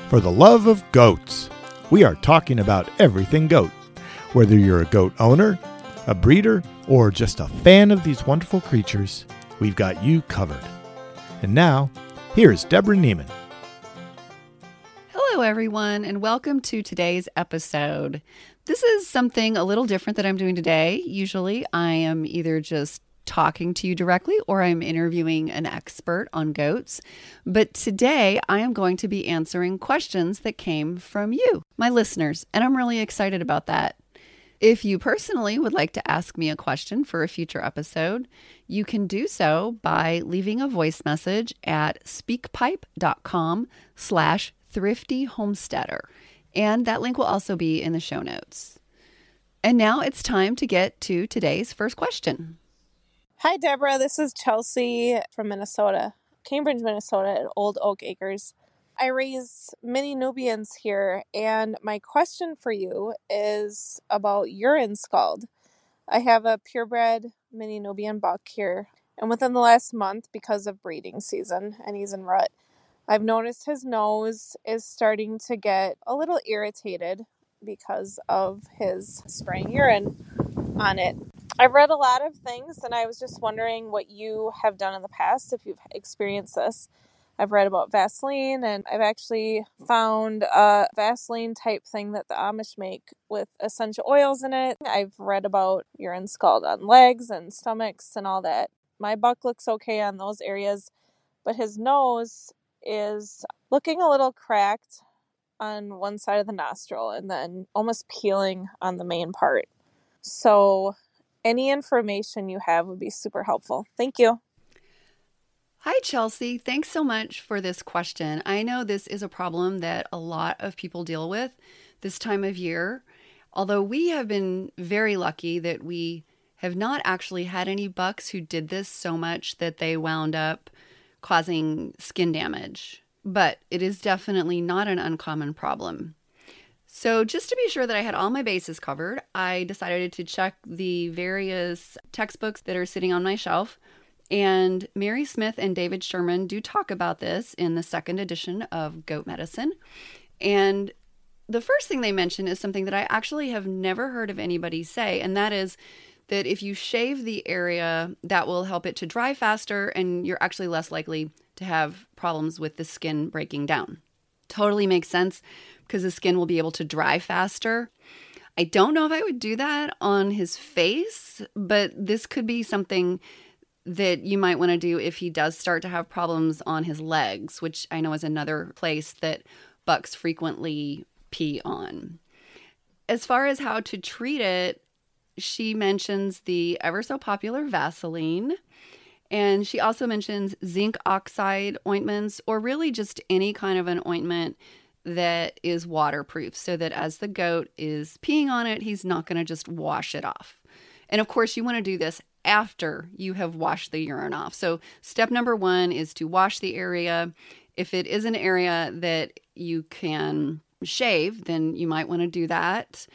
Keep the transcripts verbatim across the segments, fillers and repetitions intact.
for the love of goats. We are talking about everything goat. Whether you're a goat owner, a breeder, or just a fan of these wonderful creatures, we've got you covered. And now, here's Deborah Neiman. Hello, everyone, and welcome to today's episode. This is something a little different that I'm doing today. Usually, I am either just talking to you directly or I'm interviewing an expert on goats. But today, I am going to be answering questions that came from you, my listeners, and I'm really excited about that. If you personally would like to ask me a question for a future episode, you can do so by leaving a voice message at speakpipe.com slash thrifty homesteader. And that link will also be in the show notes. And now it's time to get to today's first question. Hi, Deborah. This is Chelsea from Minnesota, Cambridge, Minnesota at Old Oak Acres. I raise mini Nubians here, and my question for you is about urine scald. I have a purebred mini Nubian buck here, and within the last month, because of breeding season, and he's in rut, I've noticed his nose is starting to get a little irritated because of his spraying urine on it. I've read a lot of things, and I was just wondering what you have done in the past, if you've experienced this. I've read about Vaseline, and I've actually found a Vaseline type thing that the Amish make with essential oils in it. I've read about urine scald on legs and stomachs and all that. My buck looks okay on those areas, but his nose is looking a little cracked on one side of the nostril and then almost peeling on the main part. So any information you have would be super helpful. Thank you. Hi, Chelsea. Thanks so much for this question. I know this is a problem that a lot of people deal with this time of year, although we have been very lucky that we have not actually had any bucks who did this so much that they wound up causing skin damage. But it is definitely not an uncommon problem. So just to be sure that I had all my bases covered, I decided to check the various textbooks that are sitting on my shelf. And Mary Smith and David Sherman do talk about this in the second edition of Goat Medicine. And the first thing they mention is something that I actually have never heard of anybody say, and that is that if you shave the area, that will help it to dry faster, and you're actually less likely to have problems with the skin breaking down. Totally makes sense because the skin will be able to dry faster. I don't know if I would do that on his face, but this could be something that you might want to do if he does start to have problems on his legs, which I know is another place that bucks frequently pee on. As far as how to treat it, she mentions the ever so popular Vaseline, and she also mentions zinc oxide ointments, or really just any kind of an ointment that is waterproof, so that as the goat is peeing on it, he's not going to just wash it off. And of course, you want to do this after you have washed the urine off. So step number one is to wash the area. If it is an area that you can shave, then you might want to do that.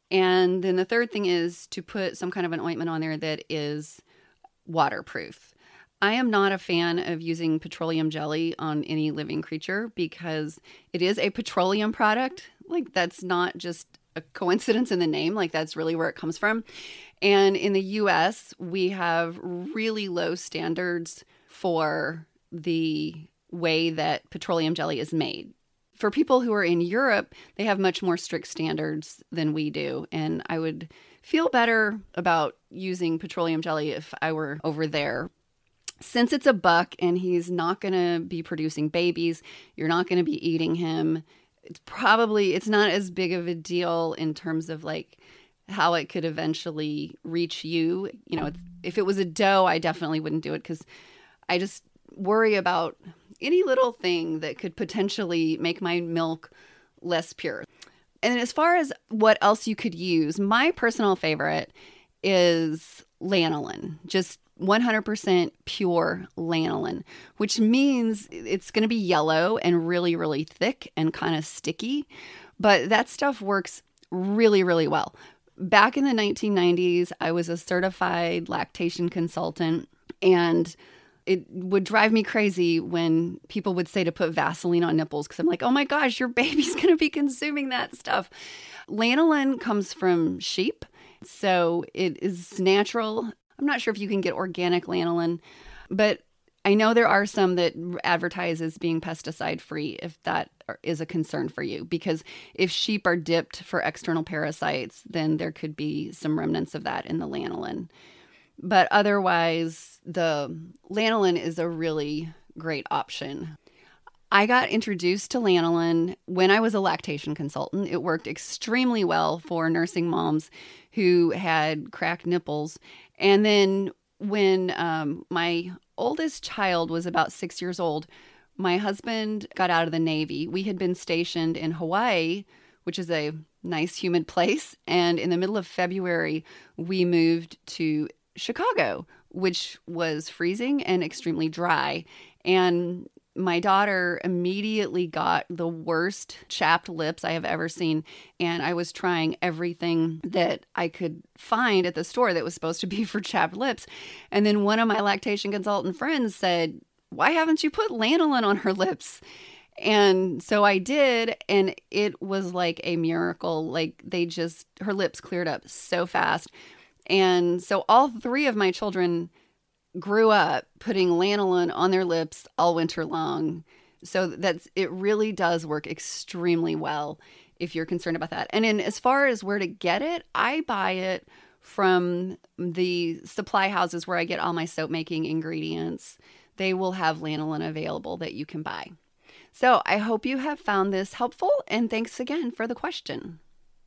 And then the third thing is to put some kind of an ointment on there that is waterproof. I am not a fan of using petroleum jelly on any living creature because it is a petroleum product. Like, that's not just a coincidence in the name. Like, that's really where it comes from. And in the U S, we have really low standards for the way that petroleum jelly is made. For people who are in Europe, they have much more strict standards than we do. And I would feel better about using petroleum jelly if I were over there. Since it's a buck and he's not going to be producing babies, you're not going to be eating him. It's probably, it's not as big of a deal in terms of like how it could eventually reach you. You know, if it was a doe, I definitely wouldn't do it because I just worry about any little thing that could potentially make my milk less pure. And as far as what else you could use, my personal favorite is lanolin, just one hundred percent pure lanolin, which means it's going to be yellow and really, really thick and kind of sticky. But that stuff works really, really well. Back in the nineteen nineties, I was a certified lactation consultant, and it would drive me crazy when people would say to put Vaseline on nipples because I'm like, oh my gosh, your baby's going to be consuming that stuff. Lanolin comes from sheep, so it is natural. I'm not sure if you can get organic lanolin, but I know there are some that advertise as being pesticide free if that is a concern for you, because if sheep are dipped for external parasites, then there could be some remnants of that in the lanolin. But otherwise, the lanolin is a really great option. I got introduced to lanolin when I was a lactation consultant. It worked extremely well for nursing moms who had cracked nipples. And then when um, my oldest child was about six years old, my husband got out of the Navy. We had been stationed in Hawaii, which is a nice, humid place. And in the middle of February, we moved to Chicago, which was freezing and extremely dry. And my daughter immediately got the worst chapped lips I have ever seen. And I was trying everything that I could find at the store that was supposed to be for chapped lips. And then one of my lactation consultant friends said, why haven't you put lanolin on her lips? And so I did, and it was like a miracle. Like they just, her lips cleared up so fast. And so all three of my children grew up putting lanolin on their lips all winter long. So that's, it really does work extremely well if you're concerned about that. And then as far as where to get it, I buy it from the supply houses where I get all my soap making ingredients. They will have lanolin available that you can buy. So I hope you have found this helpful, and thanks again for the question.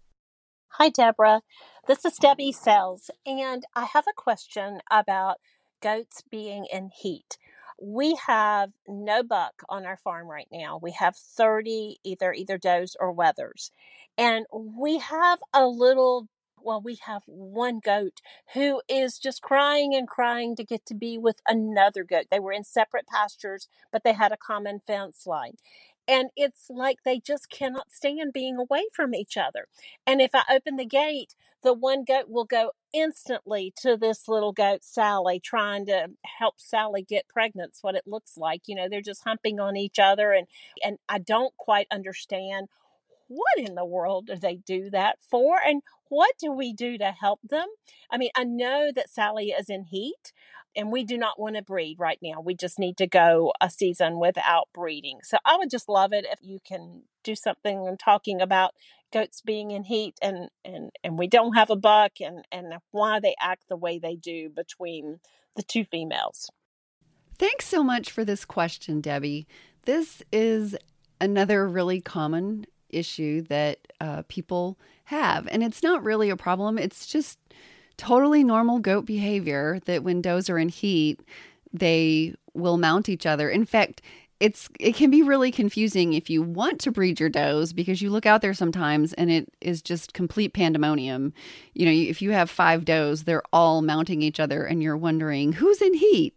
Hi, Deborah. This is Debbie Sells, and I have a question about goats being in heat. We have no buck on our farm right now. We have thirty either either does or wethers. And we have a little, well, we have one goat who is just crying and crying to get to be with another goat. They were in separate pastures, but they had a common fence line. And it's like they just cannot stand being away from each other. And if I open the gate, the one goat will go instantly to this little goat, Sally, trying to help Sally get pregnant. It's what it looks like. You know, they're just humping on each other. And, and I don't quite understand what in the world do they do that for? And what do we do to help them? I mean, I know that Sally is in heat. And we do not want to breed right now. We just need to go a season without breeding. So I would just love it if you can do something and talking about goats being in heat and, and, and we don't have a buck and, and why they act the way they do between the two females. Thanks so much for this question, Debbie. This is another really common issue that uh, people have. And it's not really a problem. It's just totally normal goat behavior that when does are in heat, they will mount each other. In fact, it's it can be really confusing if you want to breed your does because you look out there sometimes and it is just complete pandemonium. You know, if you have five does, they're all mounting each other and you're wondering who's in heat.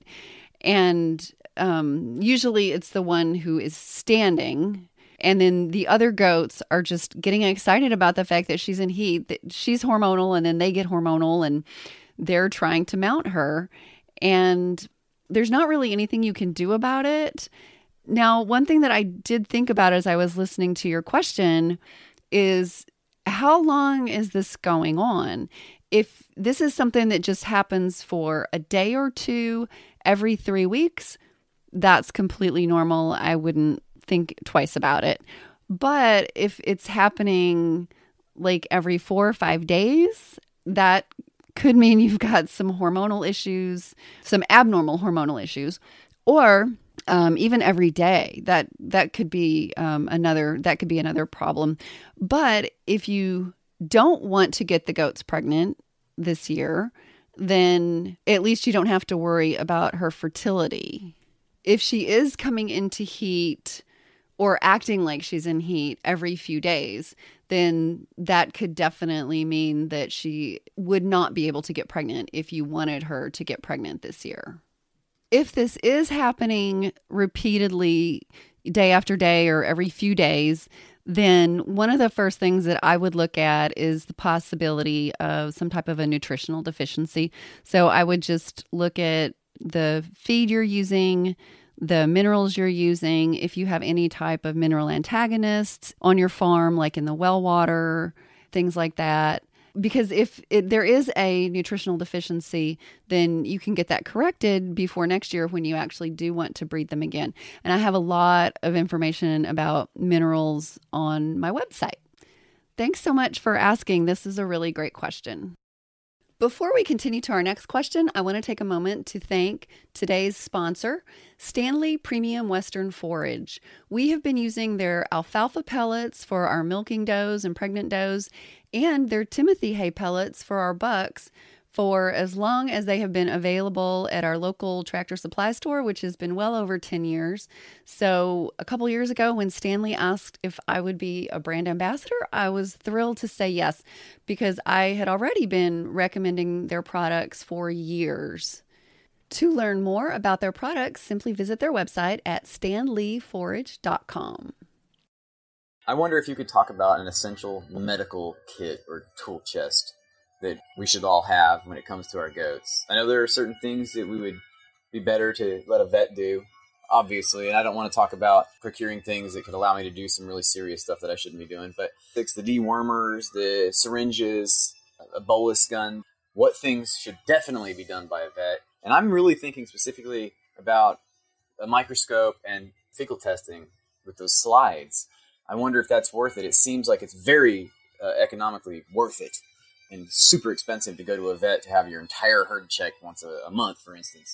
And um, usually it's the one who is standing. And then the other goats are just getting excited about the fact that she's in heat, that she's hormonal, and then they get hormonal and they're trying to mount her. And there's not really anything you can do about it. Now, one thing that I did think about as I was listening to your question is how long is this going on? If this is something that just happens for a day or two every three weeks, that's completely normal. I wouldn't think twice about it. But if it's happening like every four or five days, that could mean you've got some hormonal issues, some abnormal hormonal issues, or um, even every day. That that could be um, another that could be another problem. But if you don't want to get the goats pregnant this year, then at least you don't have to worry about her fertility. If she is coming into heat or acting like she's in heat every few days, then that could definitely mean that she would not be able to get pregnant if you wanted her to get pregnant this year. If this is happening repeatedly, day after day or every few days, then one of the first things that I would look at is the possibility of some type of a nutritional deficiency. So I would just look at the feed you're using, the minerals you're using, if you have any type of mineral antagonists on your farm, like in the well water, things like that. Because if it, there is a nutritional deficiency, then you can get that corrected before next year when you actually do want to breed them again. And I have a lot of information about minerals on my website. Thanks so much for asking. This is a really great question. Before we continue to our next question, I want to take a moment to thank today's sponsor, Stanley Premium Western Forage. We have been using their alfalfa pellets for our milking does and pregnant does, and their Timothy hay pellets for our bucks for as long as they have been available at our local Tractor Supply store, which has been well over ten years. So a couple years ago when Stanley asked if I would be a brand ambassador, I was thrilled to say yes, because I had already been recommending their products for years. To learn more about their products, simply visit their website at stanley forage dot com. I wonder if you could talk about an essential medical kit or tool chest that we should all have when it comes to our goats. I know there are certain things that we would be better to let a vet do, obviously, and I don't want to talk about procuring things that could allow me to do some really serious stuff that I shouldn't be doing, but fix the dewormers, the syringes, a bolus gun. What things should definitely be done by a vet? And I'm really thinking specifically about a microscope and fecal testing with those slides. I wonder if that's worth it. It seems like it's very uh, economically worth it and super expensive to go to a vet to have your entire herd checked once a, a month, for instance.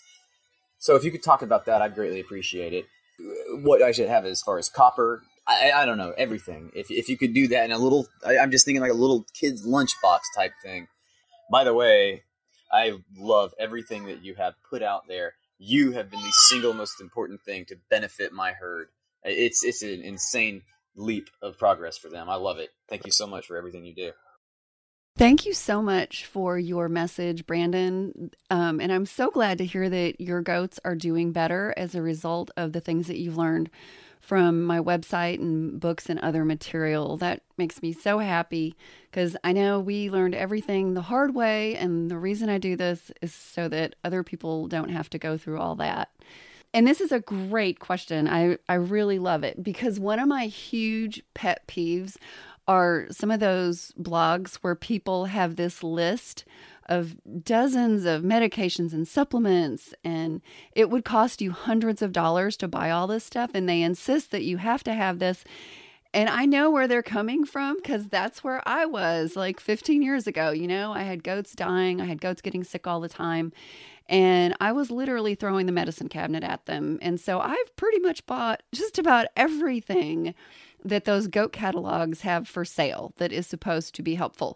So if you could talk about that, I'd greatly appreciate it. What I should have as far as copper, I, I don't know, everything. If if you could do that in a little, I, I'm just thinking like a little kid's lunchbox type thing. By the way, I love everything that you have put out there. You have been the single most important thing to benefit my herd. It's it's an insane leap of progress for them. I love it. Thank you so much for everything you do. Thank you so much for your message, Brandon. Um, and I'm so glad to hear that your goats are doing better as a result of the things that you've learned from my website and books and other material. That makes me so happy because I know we learned everything the hard way. And the reason I do this is so that other people don't have to go through all that. And this is a great question. I, I really love it because one of my huge pet peeves are some of those blogs where people have this list of dozens of medications and supplements, and it would cost you hundreds of dollars to buy all this stuff, and they insist that you have to have this. And I know where they're coming from because that's where I was like fifteen years ago. You know, I had goats dying. I had goats getting sick all the time. And I was literally throwing the medicine cabinet at them. And so I've pretty much bought just about everything that those goat catalogs have for sale that is supposed to be helpful.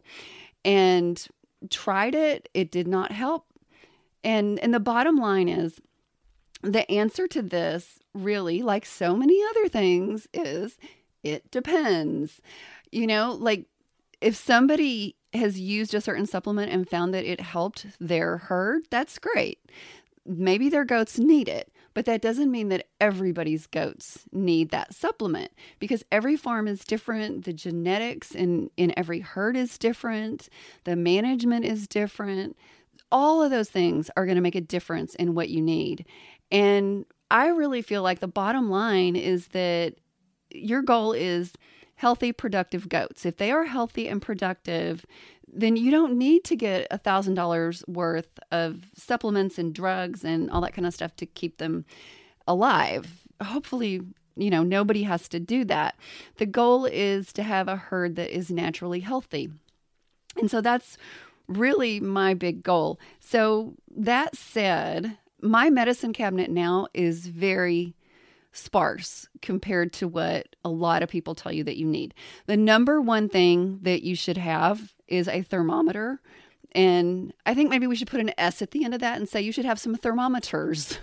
And tried it. It did not help. And, and the bottom line is the answer to this really, like so many other things, is it depends. You know, like if somebody has used a certain supplement and found that it helped their herd, that's great. Maybe their goats need it, but that doesn't mean that everybody's goats need that supplement because every farm is different. The genetics in, in every herd is different. The management is different. All of those things are going to make a difference in what you need. And I really feel like the bottom line is that your goal is healthy, productive goats. If they are healthy and productive, then you don't need to get one thousand dollars worth of supplements and drugs and all that kind of stuff to keep them alive. Hopefully, you know, nobody has to do that. The goal is to have a herd that is naturally healthy. And so that's really my big goal. So that said, my medicine cabinet now is very sparse compared to what a lot of people tell you that you need. The number one thing that you should have is a thermometer. And I think maybe we should put an S at the end of that and say you should have some thermometers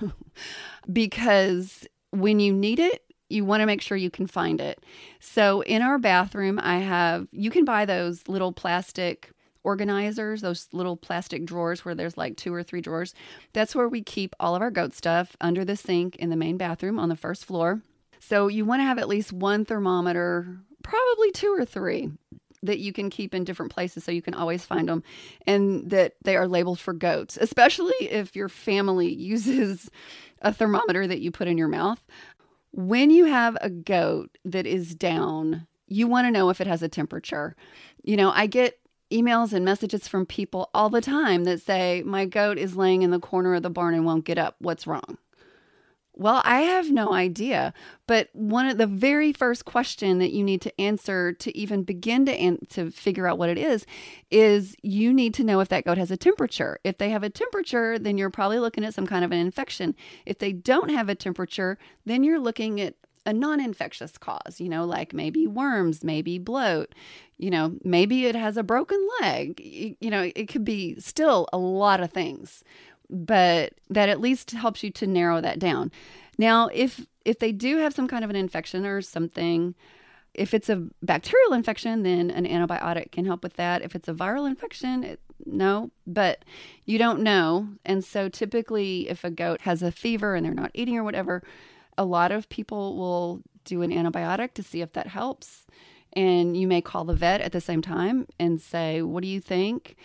because when you need it, you want to make sure you can find it. So in our bathroom, I have, you can buy those little plastic organizers, those little plastic drawers where there's like two or three drawers. That's where we keep all of our goat stuff under the sink in the main bathroom on the first floor. So you want to have at least one thermometer, probably two or three. that you can keep in different places so you can always find them, and that they are labeled for goats, especially if your family uses a thermometer that you put in your mouth. When you have a goat that is down, you want to know if it has a temperature. You know, I get emails and messages from people all the time that say, my goat is laying in the corner of the barn and won't get up. What's wrong? Well, I have no idea, but one of the very first question that you need to answer to even begin to an- to figure out what it is, is you need to know if that goat has a temperature. If they have a temperature, then you're probably looking at some kind of an infection. If they don't have a temperature, then you're looking at a non-infectious cause, you know, like maybe worms, maybe bloat, you know, maybe it has a broken leg. You, you know, it could be still a lot of things. But that at least helps you to narrow that down. Now, if if they do have some kind of an infection or something, if it's a bacterial infection, then an antibiotic can help with that. If it's a viral infection, it, no, but you don't know. And so typically if a goat has a fever and they're not eating or whatever, a lot of people will do an antibiotic to see if that helps. And you may call the vet at the same time and say, what do you think?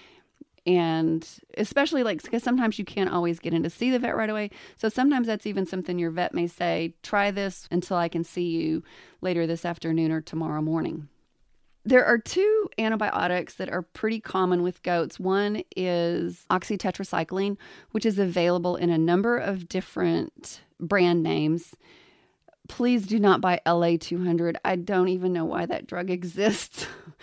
And especially like, because sometimes you can't always get in to see the vet right away. So sometimes that's even something your vet may say, try this until I can see you later this afternoon or tomorrow morning. There are two antibiotics that are pretty common with goats. One is oxytetracycline, which is available in a number of different brand names. Please do not buy L A two hundred. I don't even know why that drug exists.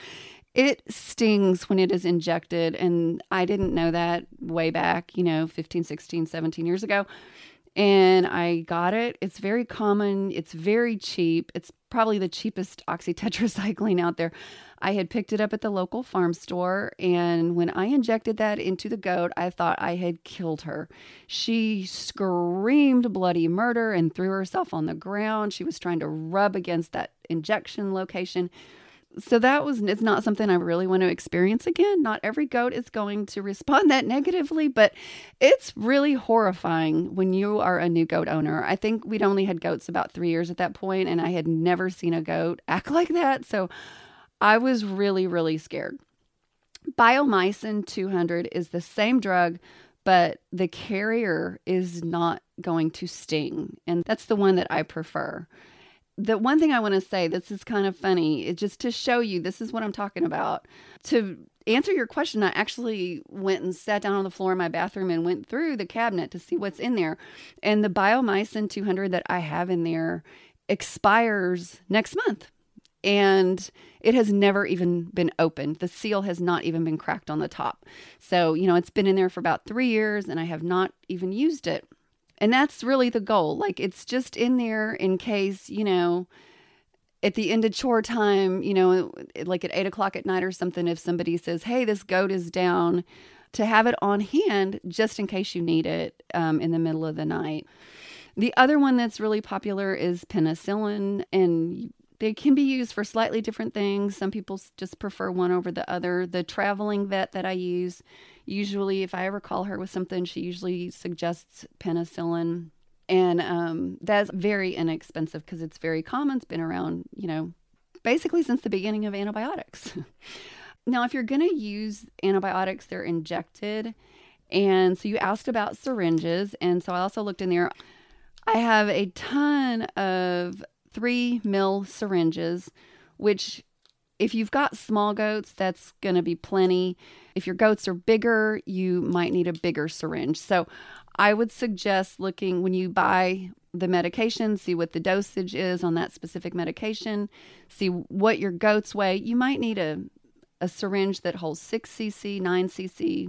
It stings when it is injected, and I didn't know that way back, you know, fifteen, sixteen, seventeen years ago. And I got it. It's very common. It's very cheap. It's probably the cheapest oxytetracycline out there. I had picked it up at the local farm store, and when I injected that into the goat, I thought I had killed her. She screamed bloody murder and threw herself on the ground. She was trying to rub against that injection location. So that was, it's not something I really want to experience again. Not every goat is going to respond that negatively, but it's really horrifying when you are a new goat owner. I think we'd only had goats about three years at that point, and I had never seen a goat act like that. So I was really, really scared. Biomycin two hundred is the same drug, but the carrier is not going to sting. And that's the one that I prefer. The one thing I want to say, this is kind of funny, is just to show you, this is what I'm talking about. To answer your question, I actually went and sat down on the floor in my bathroom and went through the cabinet to see what's in there. And the Biomycin two hundred that I have in there expires next month. And it has never even been opened. The seal has not even been cracked on the top. So, you know, it's been in there for about three years and I have not even used it. And that's really the goal. Like, it's just in there in case, you know, at the end of chore time, you know, like at eight o'clock at night or something, if somebody says, hey, this goat is down, to have it on hand just in case you need it um, in the middle of the night. The other one that's really popular is penicillin, and they can be used for slightly different things. Some people just prefer one over the other. The traveling vet that I use, usually if I ever call her with something, she usually suggests penicillin. And um, that's very inexpensive because it's very common. It's been around, you know, basically since the beginning of antibiotics. Now, if you're going to use antibiotics, they're injected. And so you asked about syringes. And so I also looked in there. I have a ton of three mil syringes, which if you've got small goats, that's going to be plenty. If your goats are bigger, you might need a bigger syringe. So I would suggest looking when you buy the medication, see what the dosage is on that specific medication, see what your goats weigh. You might need a, a syringe that holds six cc, nine cc.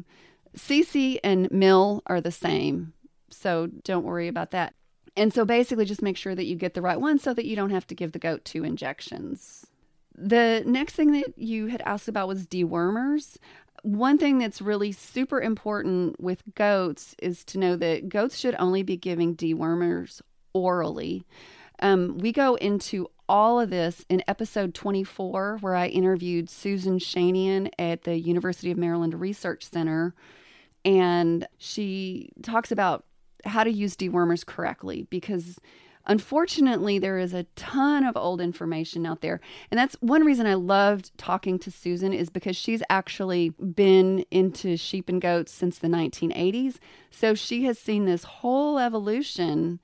Cc and mil are the same, so don't worry about that. And so basically just make sure that you get the right one so that you don't have to give the goat two injections. The next thing that you had asked about was dewormers. One thing that's really super important with goats is to know that goats should only be giving dewormers orally. Um, we go into all of this in episode twenty-four, where I interviewed Susan Shanian at the University of Maryland Research Center. And she talks about how to use dewormers correctly, because Unfortunately, there is a ton of old information out there. And that's one reason I loved talking to Susan, is because she's actually been into sheep and goats since the nineteen eighties. So she has seen this whole evolution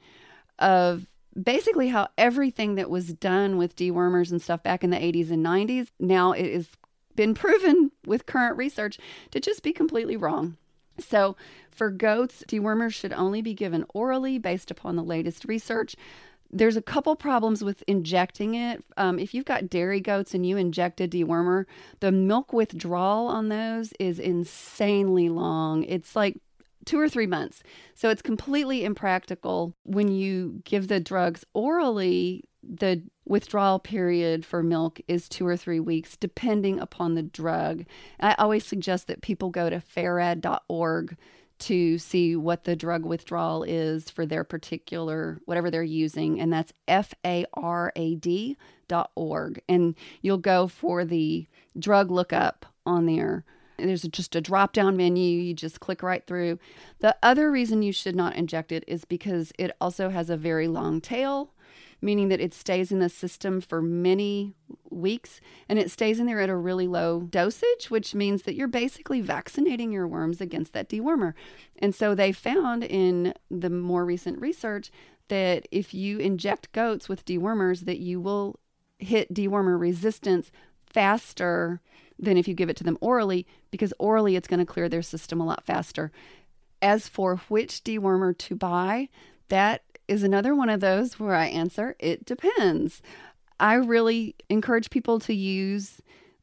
of basically how everything that was done with dewormers and stuff back in the eighties and nineties, now it has been proven with current research to just be completely wrong. So for goats, dewormers should only be given orally based upon the latest research. There's a couple problems with injecting it. Um, if you've got dairy goats and you inject a dewormer, the milk withdrawal on those is insanely long. It's like two or three months. So it's completely impractical. When you give the drugs orally, the withdrawal period for milk is two or three weeks, depending upon the drug. I always suggest that people go to farad dot org to see what the drug withdrawal is for their particular, whatever they're using. And that's F A R A D dot org. And you'll go for the drug lookup on there. There's just a drop-down menu. You just click right through. The other reason you should not inject it is because it also has a very long tail, meaning that it stays in the system for many weeks, and it stays in there at a really low dosage, which means that you're basically vaccinating your worms against that dewormer. And so they found in the more recent research that if you inject goats with dewormers, that you will hit dewormer resistance faster than if you give it to them orally, because orally it's going to clear their system a lot faster. As for which dewormer to buy, that is another one of those where I answer, it depends. I really encourage people to use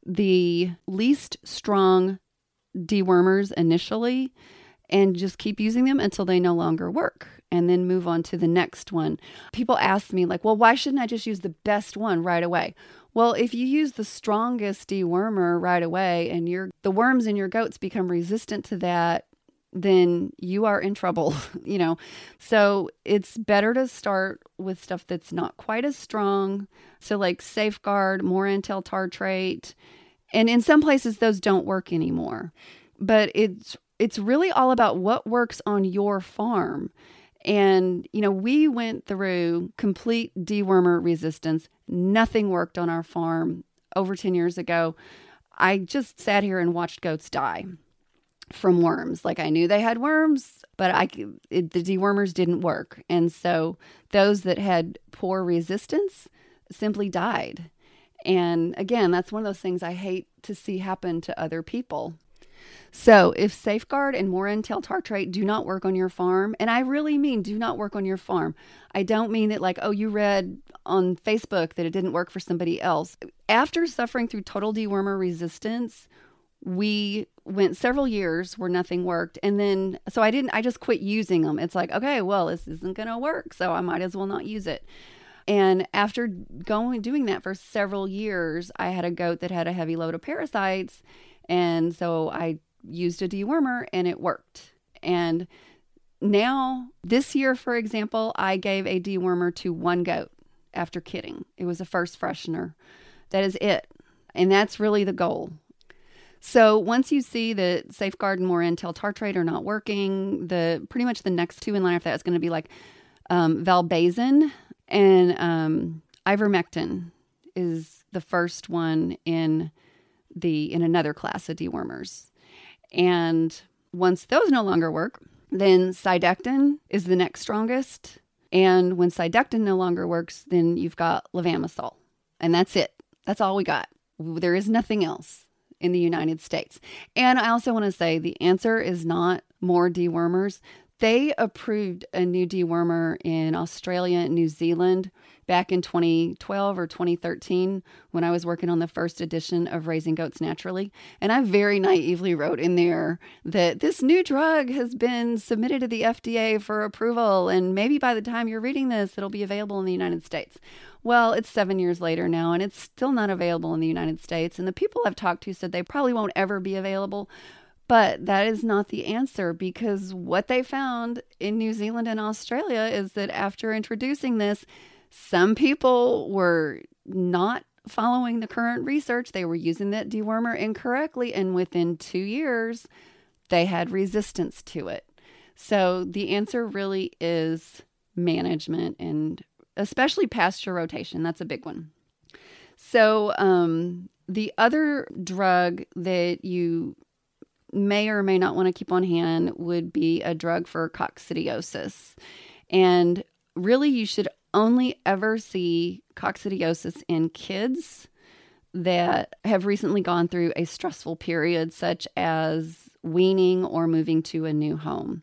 the least strong dewormers initially and just keep using them until they no longer work, and then move on to the next one. People ask me like, well, why shouldn't I just use the best one right away? Well, if you use the strongest dewormer right away and your the worms in your goats become resistant to that, then you are in trouble, you know. So it's better to start with stuff that's not quite as strong. So like Safeguard, Morantel tartrate, and in some places those don't work anymore. But it's it's really all about what works on your farm. And, you know, we went through complete dewormer resistance. Nothing worked on our farm over ten years ago. I just sat here and watched goats die from worms. Like, I knew they had worms, but I, it, the dewormers didn't work. And so those that had poor resistance simply died. And again, that's one of those things I hate to see happen to other people. So if Safeguard and Morantel tartrate do not work on your farm, and I really mean do not work on your farm. I don't mean that like, oh, you read on Facebook that it didn't work for somebody else. After suffering through total dewormer resistance, we went several years where nothing worked. And then, so I didn't, I just quit using them. It's like, okay, well, this isn't going to work, so I might as well not use it. And after going, doing that for several years, I had a goat that had a heavy load of parasites. And so I used a dewormer and it worked. And now this year, for example, I gave a dewormer to one goat after kidding. It was a first freshener. That is it. And that's really the goal. So once you see that Safeguard and Morantel tartrate are not working, the pretty much the next two in line after that is going to be like um, Valbazin and um, Ivermectin is the first one in the in another class of dewormers. And once those no longer work, then Cydectin is the next strongest. And when Cydectin no longer works, then you've got Levamisole. And that's it. That's all we got. There is nothing else in the United States. And I also want to say the answer is not more dewormers. They approved a new dewormer in Australia and New Zealand back in twenty twelve or twenty thirteen when I was working on the first edition of Raising Goats Naturally. And I very naively wrote in there that this new drug has been submitted to the F D A for approval, and maybe by the time you're reading this, it'll be available in the United States. Well, it's seven years later now, and it's still not available in the United States. And the people I've talked to said they probably won't ever be available. But that is not the answer, because what they found in New Zealand and Australia is that after introducing this, some people were not following the current research. They were using that dewormer incorrectly, and within two years, they had resistance to it. So the answer really is management and especially pasture rotation. That's a big one. So um, the other drug that you may or may not want to keep on hand would be a drug for coccidiosis. And really, you should only ever see coccidiosis in kids that have recently gone through a stressful period, such as weaning or moving to a new home.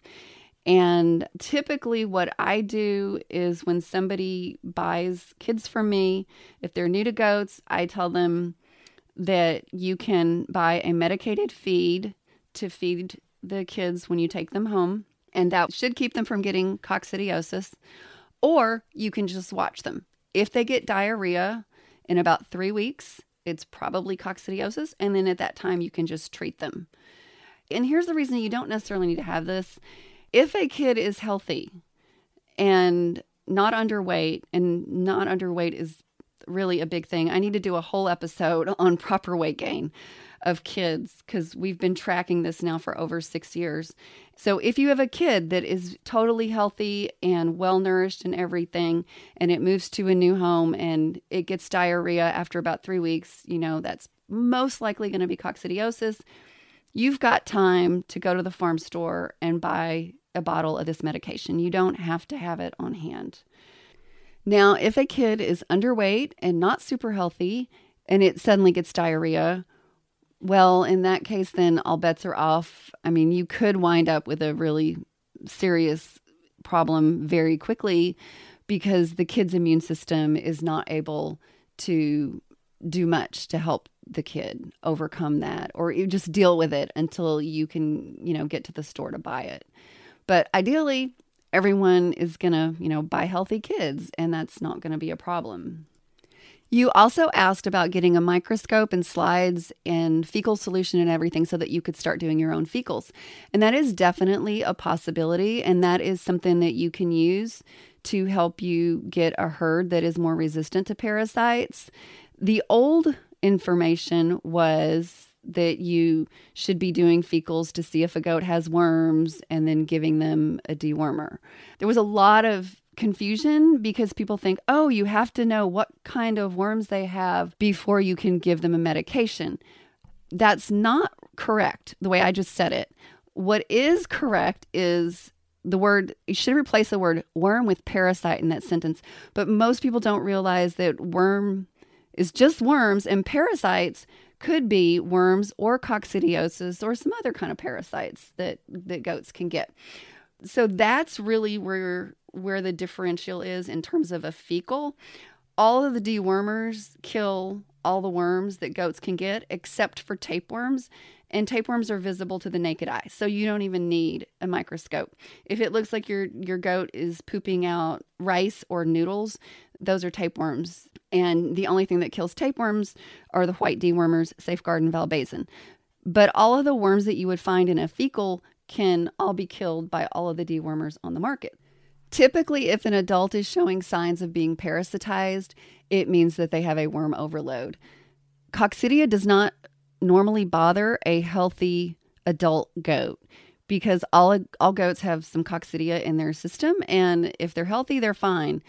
And typically what I do is when somebody buys kids from me, if they're new to goats, I tell them that you can buy a medicated feed to feed the kids when you take them home, and that should keep them from getting coccidiosis. Or you can just watch them. If they get diarrhea in about three weeks, it's probably coccidiosis, and then at that time you can just treat them. And here's the reason you don't necessarily need to have this. If a kid is healthy and not underweight, and not underweight is really a big thing. I need to do a whole episode on proper weight gain of kids because we've been tracking this now for over six years. So if you have a kid that is totally healthy and well-nourished and everything, and it moves to a new home and it gets diarrhea after about three weeks, you know, that's most likely going to be coccidiosis. You've got time to go to the farm store and buy a bottle of this medication. You don't have to have it on hand. Now, if a kid is underweight and not super healthy and it suddenly gets diarrhea, well, in that case, then all bets are off. I mean, you could wind up with a really serious problem very quickly because the kid's immune system is not able to do much to help the kid overcome that, or you just deal with it until you can, you know, get to the store to buy it. But ideally, everyone is going to, you know, buy healthy kids, and that's not going to be a problem. You also asked about getting a microscope and slides and fecal solution and everything so that you could start doing your own fecals. And that is definitely a possibility, and that is something that you can use to help you get a herd that is more resistant to parasites. The old information was that you should be doing fecals to see if a goat has worms and then giving them a dewormer. There was a lot of confusion because people think, oh, you have to know what kind of worms they have before you can give them a medication. That's not correct, the way I just said it. What is correct is the word, you should replace the word worm with parasite in that sentence. But most people don't realize that worm is just worms, and parasites could be worms or coccidiosis or some other kind of parasites that, that goats can get. So that's really where, where the differential is in terms of a fecal. All of the dewormers kill all the worms that goats can get except for tapeworms. And tapeworms are visible to the naked eye, so you don't even need a microscope. If it looks like your, your goat is pooping out rice or noodles, those are tapeworms. And the only thing that kills tapeworms are the white dewormers, Safeguard and Valbazen. But all of the worms that you would find in a fecal can all be killed by all of the dewormers on the market. Typically, if an adult is showing signs of being parasitized, it means that they have a worm overload. Coccidia does not normally bother a healthy adult goat because all all goats have some coccidia in their system, and if they're healthy, they're fine.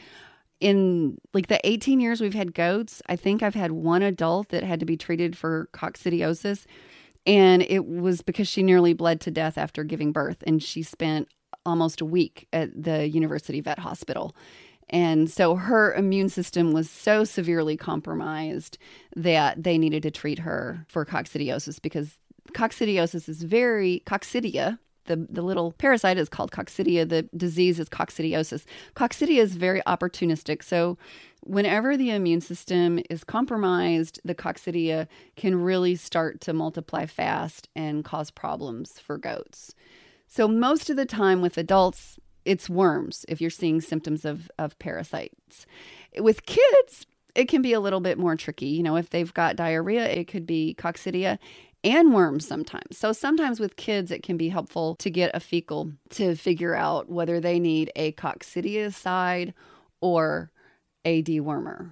In like the eighteen years we've had goats, I think I've had one adult that had to be treated for coccidiosis, and it was because she nearly bled to death after giving birth, and she spent almost a week at the University Vet Hospital. And so her immune system was so severely compromised that they needed to treat her for coccidiosis because coccidiosis is very, coccidia, the, the little parasite is called coccidia. The disease is coccidiosis. Coccidia is very opportunistic. So whenever the immune system is compromised, the coccidia can really start to multiply fast and cause problems for goats. So most of the time with adults, it's worms if you're seeing symptoms of, of parasites. With kids, it can be a little bit more tricky. You know, if they've got diarrhea, it could be coccidia and worms sometimes. So sometimes with kids, it can be helpful to get a fecal to figure out whether they need a coccidicide or a dewormer.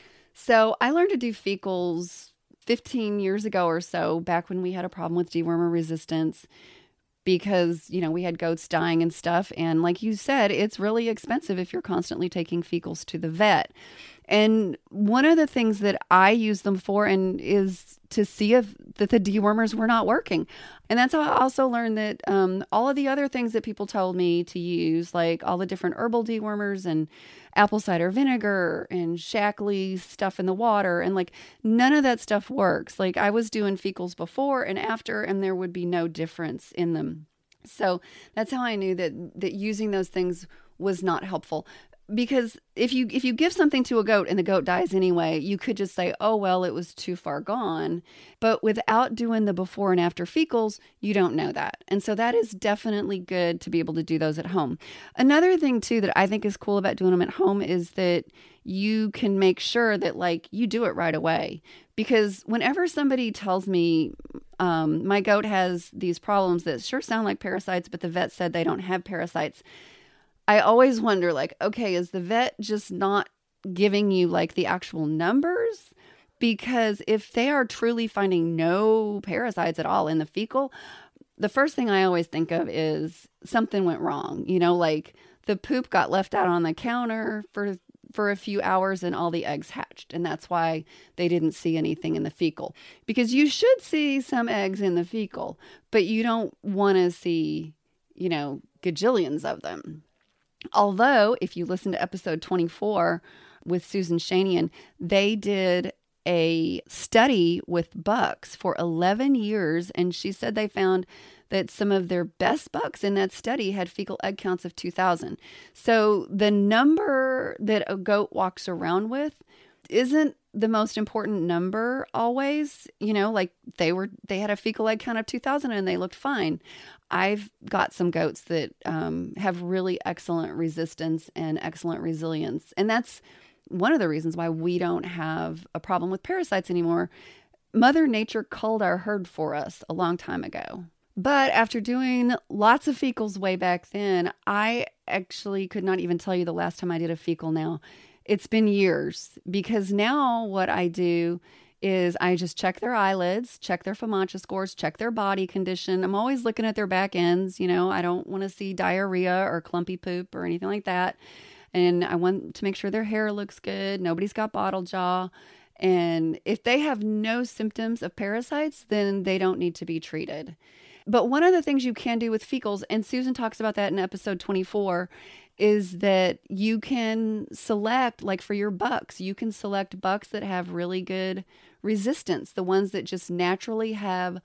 So I learned to do fecals fifteen years ago or so, back when we had a problem with dewormer resistance. because, you know, we had goats dying and stuff. And like you said, it's really expensive if you're constantly taking fecals to the vet. And one of the things that I use them for and is to see if that the dewormers were not working. And that's how I also learned that um, all of the other things that people told me to use, like all the different herbal dewormers and apple cider vinegar and Shaklee stuff in the water, and like none of that stuff works. Like I was doing fecals before and after, and there would be no difference in them. So that's how I knew that that using those things was not helpful. Because if you if you give something to a goat and the goat dies anyway, you could just say, oh, well, it was too far gone. But without doing the before and after fecals, you don't know that. And so that is definitely good to be able to do those at home. Another thing, too, that I think is cool about doing them at home is that you can make sure that, like, you do it right away. Because whenever somebody tells me um, my goat has these problems that sure sound like parasites, but the vet said they don't have parasites, I always wonder, like, okay, is the vet just not giving you like the actual numbers? Because if they are truly finding no parasites at all in the fecal, the first thing I always think of is something went wrong. You know, like the poop got left out on the counter for for a few hours and all the eggs hatched. And that's why they didn't see anything in the fecal. Because you should see some eggs in the fecal, but you don't want to see, you know, gajillions of them. Although, if you listen to episode twenty-four with Susan Shanian, they did a study with bucks for eleven years, and she said they found that some of their best bucks in that study had fecal egg counts of two thousand. So the number that a goat walks around with isn't the most important number always. You know, like they were, they had a fecal egg count of two thousand and they looked fine. I've got some goats that um, have really excellent resistance and excellent resilience. And that's one of the reasons why we don't have a problem with parasites anymore. Mother Nature culled our herd for us a long time ago. But after doing lots of fecals way back then, I actually could not even tell you the last time I did a fecal now. It's been years, because now what I do is I just check their eyelids, check their FAMACHA scores, check their body condition. I'm always looking at their back ends. You know, I don't want to see diarrhea or clumpy poop or anything like that. And I want to make sure their hair looks good. Nobody's got bottle jaw. And if they have no symptoms of parasites, then they don't need to be treated. But one of the things you can do with fecals, and Susan talks about that in episode twenty-four, is that you can select, like for your bucks, you can select bucks that have really good resistance, the ones that just naturally have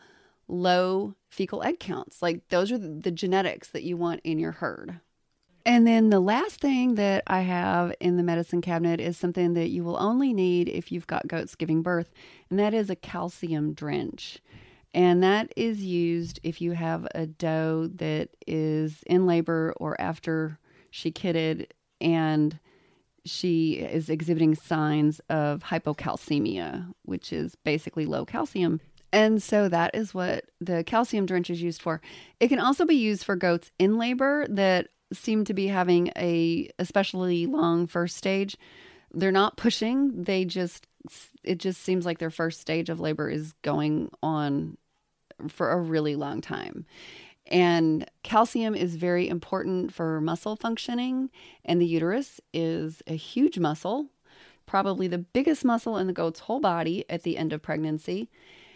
low fecal egg counts. Like those are the genetics that you want in your herd. And then the last thing that I have in the medicine cabinet is something that you will only need if you've got goats giving birth, and that is a calcium drench. And that is used if you have a doe that is in labor or after she kidded and she is exhibiting signs of hypocalcemia, which is basically low calcium. And so that is what the calcium drench is used for. It can also be used for goats in labor that seem to be having a especially long first stage. They're not pushing. They just, it just seems like their first stage of labor is going on for a really long time. And calcium is very important for muscle functioning, and the uterus is a huge muscle, probably the biggest muscle in the goat's whole body at the end of pregnancy.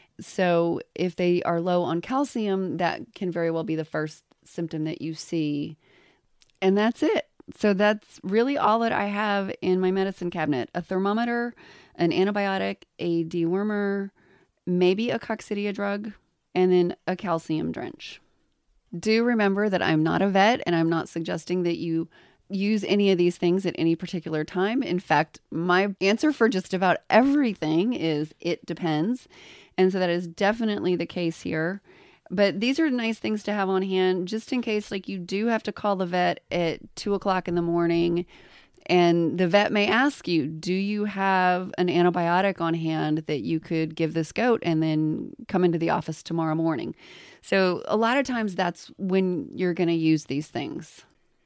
So if they are low on calcium, that can very well be the first symptom that you see. And that's it. So that's really all that I have in my medicine cabinet: a thermometer, an antibiotic, a dewormer, maybe a coccidia drug, and then a calcium drench. Do remember that I'm not a vet, and I'm not suggesting that you use any of these things at any particular time. In fact, my answer for just about everything is it depends. And so that is definitely the case here. But these are nice things to have on hand just in case, like, you do have to call the vet at two o'clock in the morning, and the vet may ask you, do you have an antibiotic on hand that you could give this goat and then come into the office tomorrow morning? So a lot of times that's when you're going to use these things.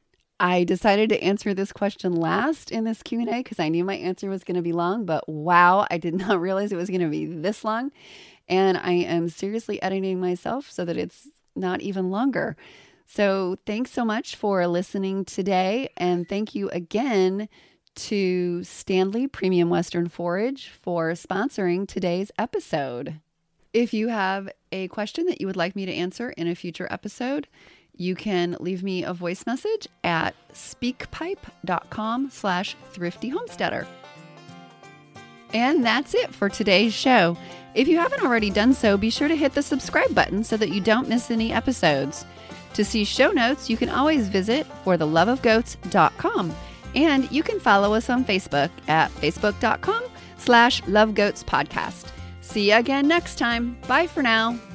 I decided to answer this question last in this Q and A because I knew my answer was going to be long, but wow, I did not realize it was going to be this long. And I am seriously editing myself so that it's not even longer. So thanks so much for listening today. And thank you again to Stanley Premium Western Forage for sponsoring today's episode. If you have a question that you would like me to answer in a future episode, you can leave me a voice message at speakpipe.com slash thrifty homesteader. And that's it for today's show. If you haven't already done so, be sure to hit the subscribe button so that you don't miss any episodes. To see show notes, you can always visit for the love of goats dot com. And you can follow us on Facebook at facebook.com slash lovegoatspodcast. See you again next time. Bye for now.